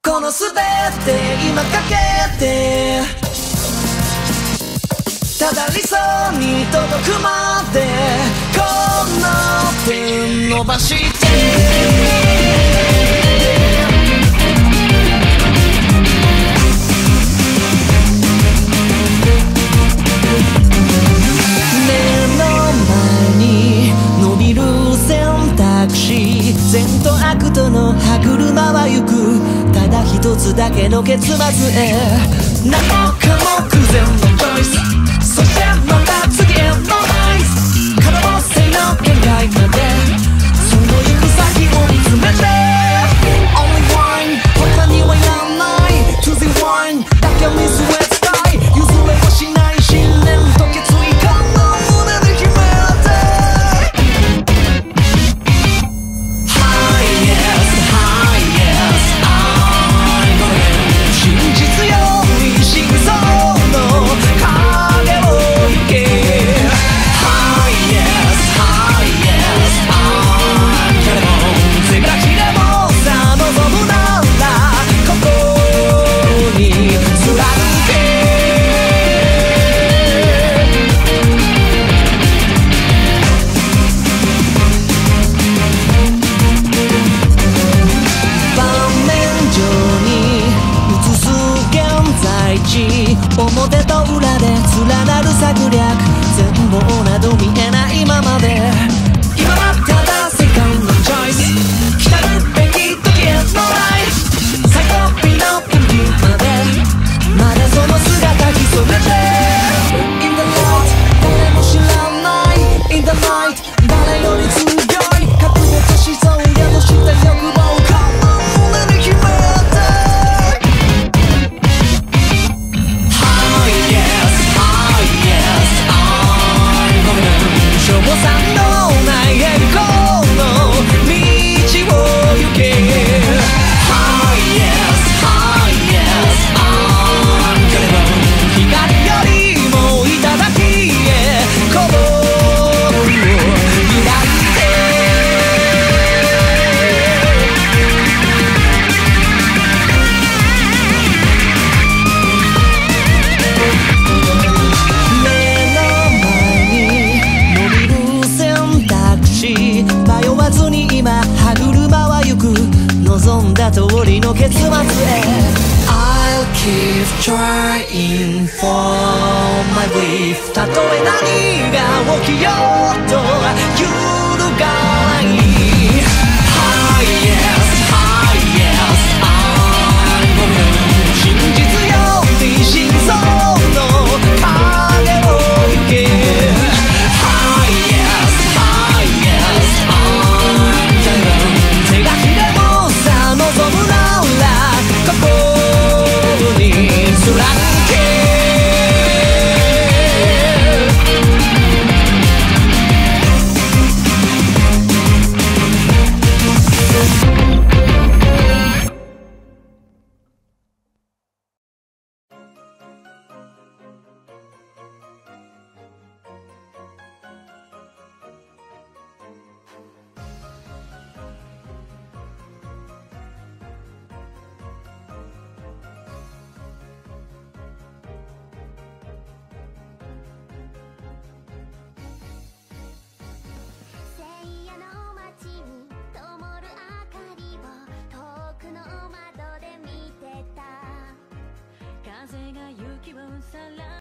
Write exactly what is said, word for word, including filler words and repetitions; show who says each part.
Speaker 1: この全て今かけてただ理想に届くまでこの手伸ばして善と悪との歯車は行くただ一つだけの結末へ何もかも偶然のチョイスそしてまた次へのライス可能性の限界までその行く先を見つめて Only wine 他にはいらない To the wine だけ見据えたい譲れはしない信念と決意感の胸に秘めて表と裏で連なる策略全貌など見えないままで今はただ世界のチョイス来たるべき時へのライフ最後尾のピンピンまでまだその姿潜めて In the light 誰も知らない In the night 誰より強い覚悟としそう宿した欲望この胸に秘めてしょぼさのない栄光の道を行け High yes, high yes, I'm gonna 光よりも頂へ鼓動を開いて迷わずに今歯車は行く望んだ通りの結末へ I'll keep trying for my belief たとえ何が起きようと揺るがない High yes, high yes, I'm gonna 真実より心臓の影を行け High yes, high yes手がきでもさ望むならここに貫け